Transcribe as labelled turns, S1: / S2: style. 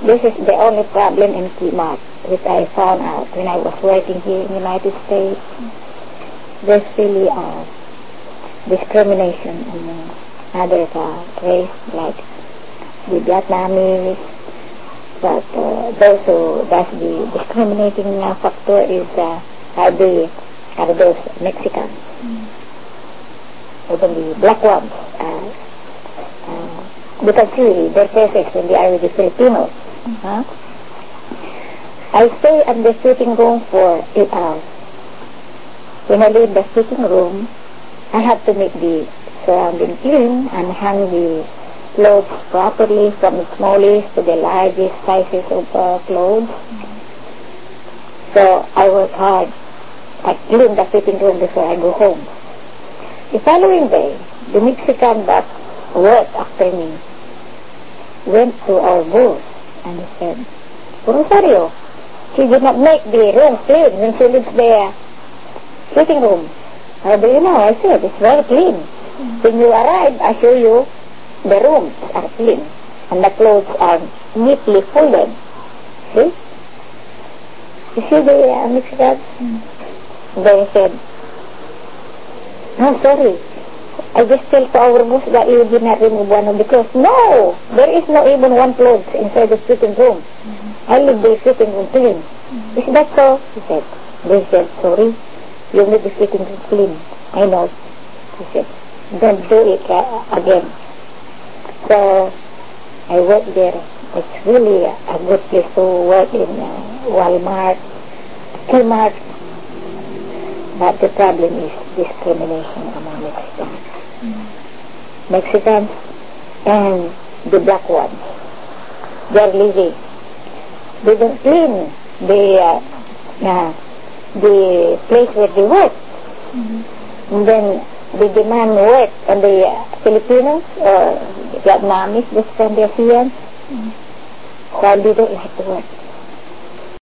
S1: This is the only problem in Kmart, which I found out when I was working here in the United States. There's really discrimination among other race, like the Vietnamese, but those who does the discriminating factor are those Mexicans. Even the black ones, you can see their faces when they are with the Filipinos. I stay at the sitting room for 8 hours. When I leave the sitting room, I have to make the surrounding clean and hang the clothes properly, from the smallest to the largest sizes of clothes. So I work hard. I clean the sitting room before I go home. The following day, the Mexican that worked after me went to our boss and he said, Rosario, she did not make the room clean when she leaves the sitting room. How do you know? I said, it's very clean. When you arrive, I show you the rooms are clean and the clothes are neatly folded. See? You see the Mexican? Then he said, no, sorry. I just tell to our boss that you did not remove one of the clothes. No! There is no even one clothes inside the sitting room. I leave the sitting room clean. Is that so? He said. They said, sorry. You need the sitting room clean. I know. He said, don't do it again. So I work there. It's really a good place to work in Walmart, Kmart. But the problem is discrimination among Mexicans. Mexicans and the black ones. They're lazy. They don't clean the place where they work. And then they demand work on the Filipinos or Vietnamese, this from the ASEAN. While they don't like to work.